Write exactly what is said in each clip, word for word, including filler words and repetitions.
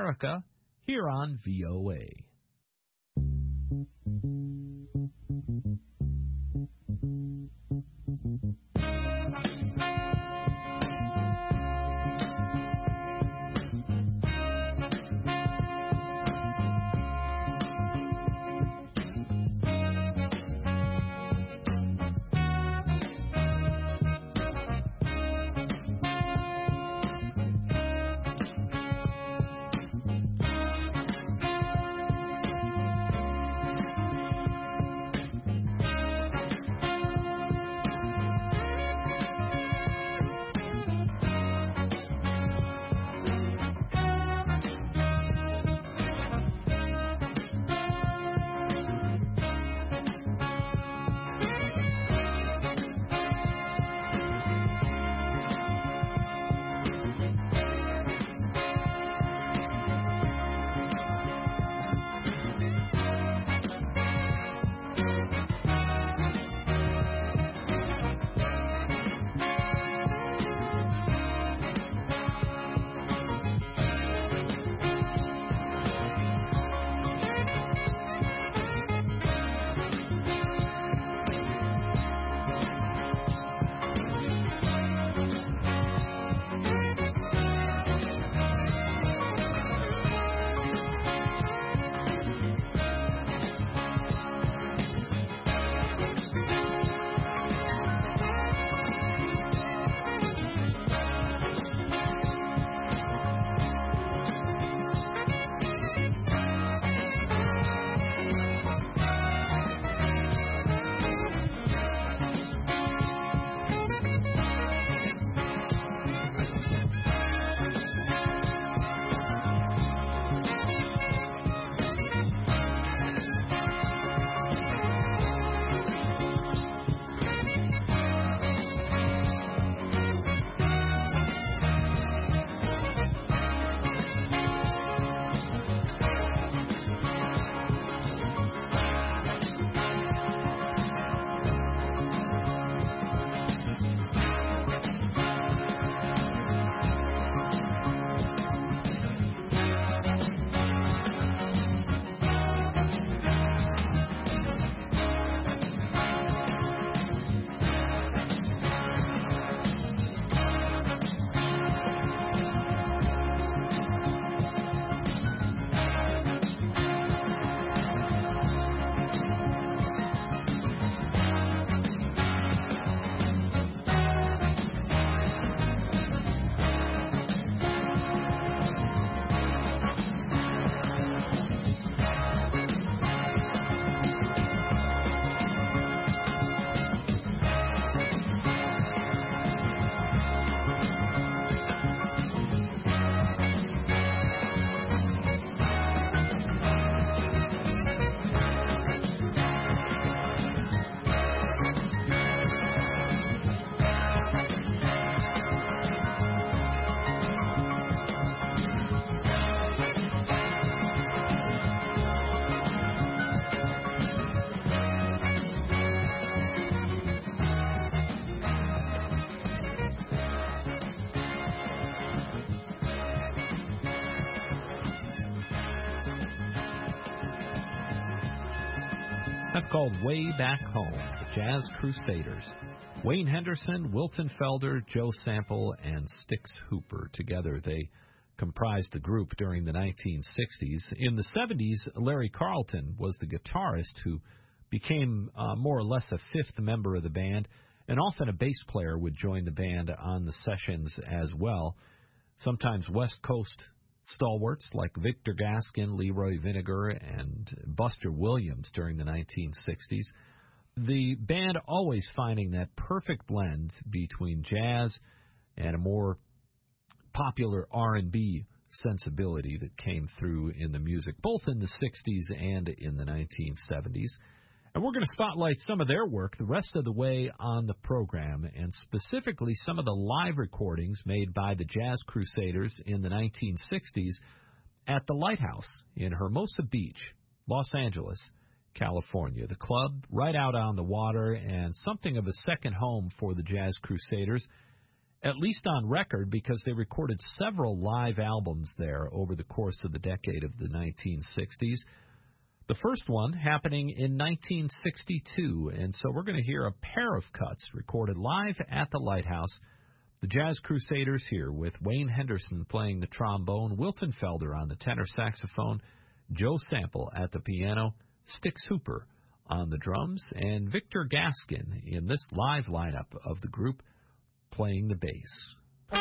America here on V O A. That's called Way Back Home, the Jazz Crusaders. Wayne Henderson, Wilton Felder, Joe Sample, and Styx Hooper. Together they comprised the group during the nineteen sixties. In the seventies, Larry Carlton was the guitarist who became uh, more or less a fifth member of the band, and often a bass player would join the band on the sessions as well. Sometimes West Coast stalwarts like Victor Gaskin, Leroy Vinegar, and Buster Williams during the nineteen sixties. The band always finding that perfect blend between jazz and a more popular R and B sensibility that came through in the music, both in the sixties and in the nineteen seventies. And we're going to spotlight some of their work the rest of the way on the program, and specifically some of the live recordings made by the Jazz Crusaders in the nineteen sixties at the Lighthouse in Hermosa Beach, Los Angeles, California. The club right out on the water and something of a second home for the Jazz Crusaders. at least on record, because they recorded several live albums there over the course of the decade of the nineteen sixties. The first one happening in nineteen sixty-two, and so we're going to hear a pair of cuts recorded live at the Lighthouse. The Jazz Crusaders here with Wayne Henderson playing the trombone, Wilton Felder on the tenor saxophone, Joe Sample at the piano, Stix Hooper on the drums, and Victor Gaskin in this live lineup of the group playing the bass.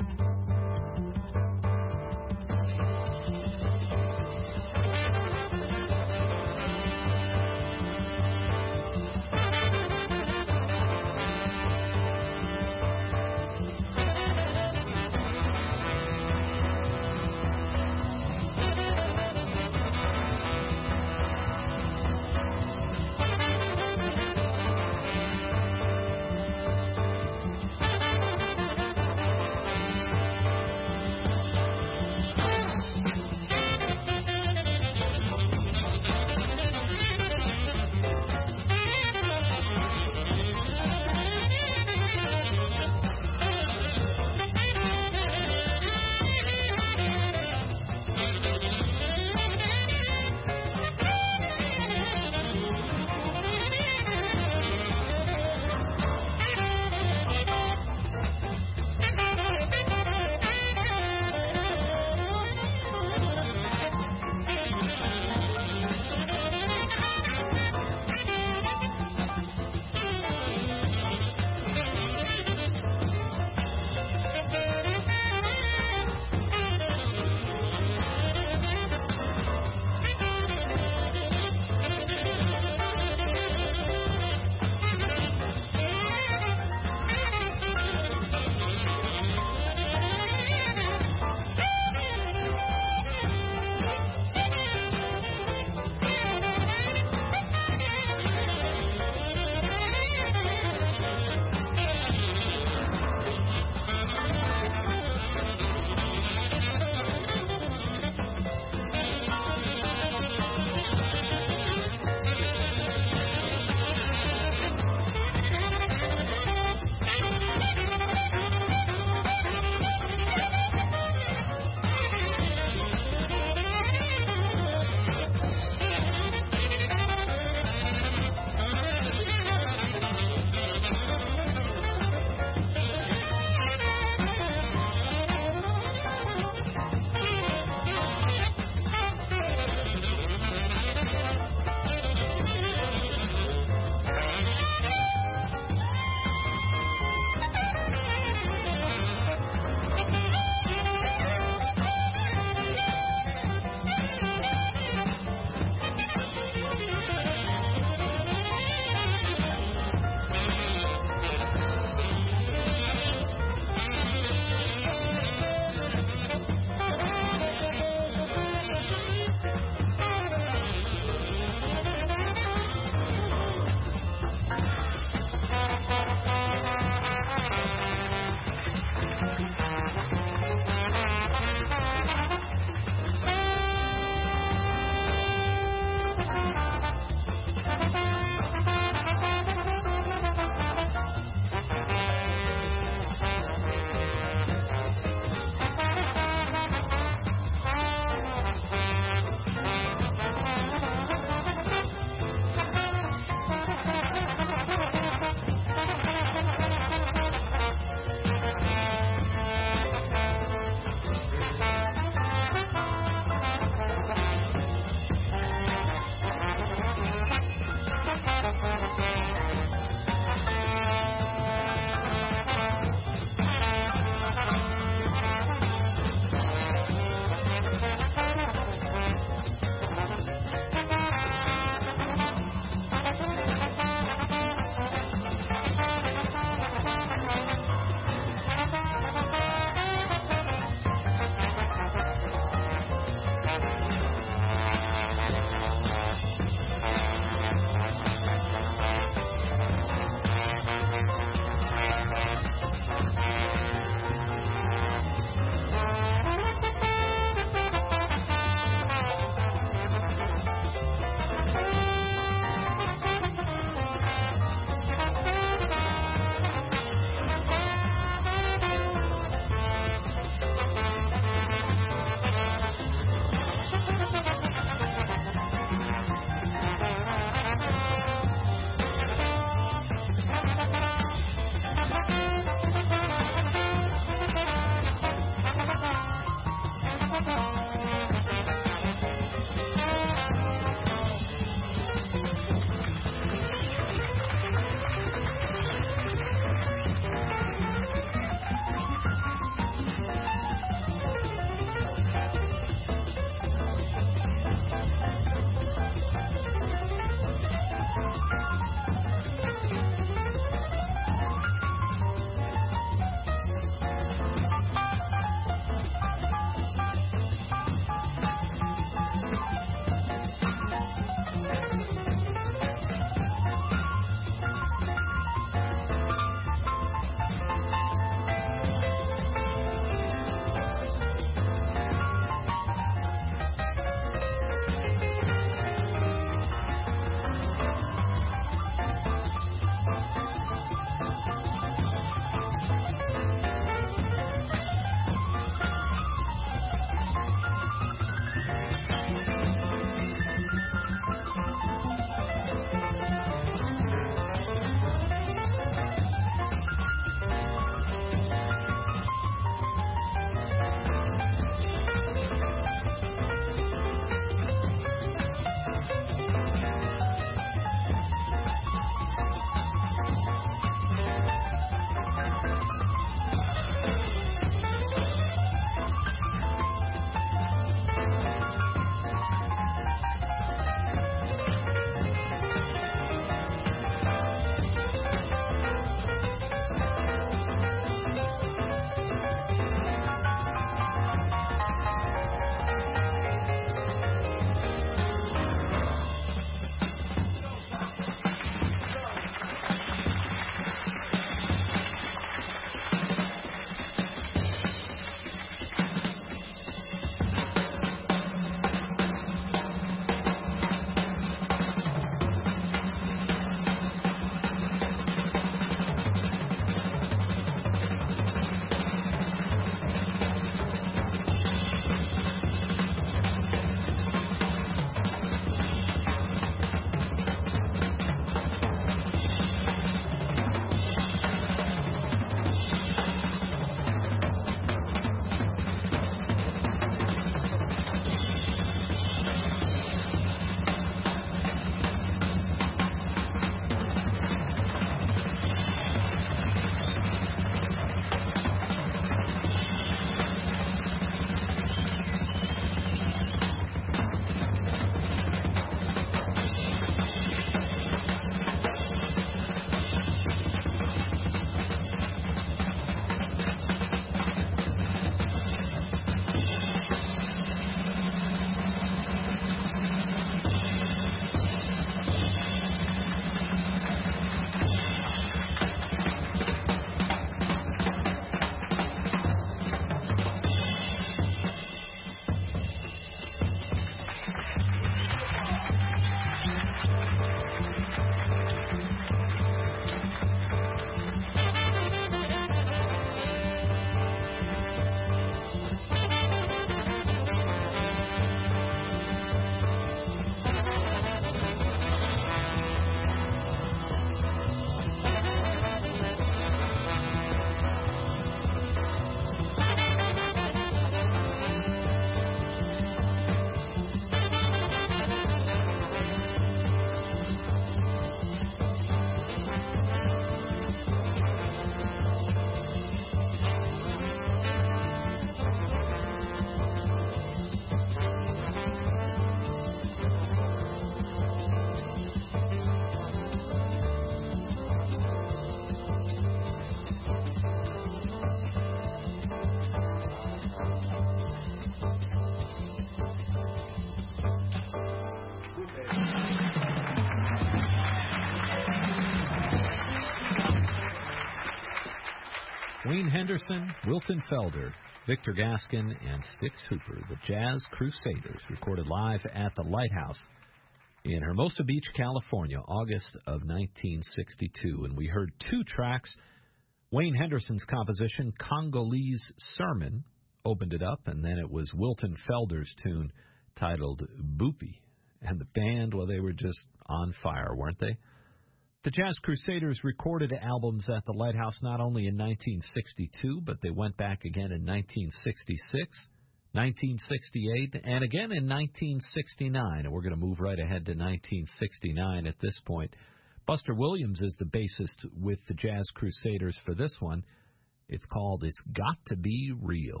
Wayne Henderson, Wilton Felder, Victor Gaskin, and Stix Hooper, the Jazz Crusaders, recorded live at the Lighthouse in Hermosa Beach, California, August of nineteen sixty-two. And we heard two tracks. Wayne Henderson's composition, Congolese Sermon, opened it up, and then it was Wilton Felder's tune titled Boopy. And the band, well, they were just on fire, weren't they? The Jazz Crusaders recorded albums at the Lighthouse not only in nineteen sixty-two, but they went back again in nineteen sixty-six, nineteen sixty-eight, and again in nineteen sixty-nine. And we're going to move right ahead to nineteen sixty-nine at this point. Buster Williams is the bassist with the Jazz Crusaders for this one. It's called It's Got to Be Real.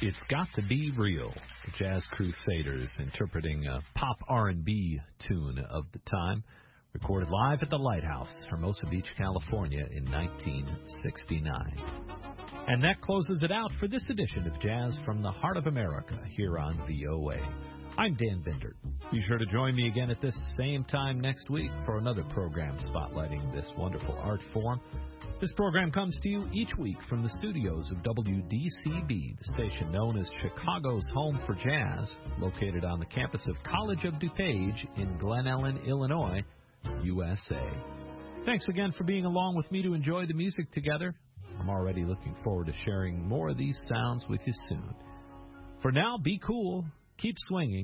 It's Got to Be Real. The Jazz Crusaders interpreting a pop R and B tune of the time, recorded live at the Lighthouse, Hermosa Beach, California in nineteen sixty-nine. And that closes it out for this edition of Jazz from the Heart of America here on V O A. I'm Dan Bindert. Be sure to join me again at this same time next week for another program spotlighting this wonderful art form. This program comes to you each week from the studios of W D C B, the station known as Chicago's Home for Jazz, located on the campus of College of DuPage in Glen Ellyn, Illinois, U S A. Thanks again for being along with me to enjoy the music together. I'm already looking forward to sharing more of these sounds with you soon. For now, be cool, keep swinging.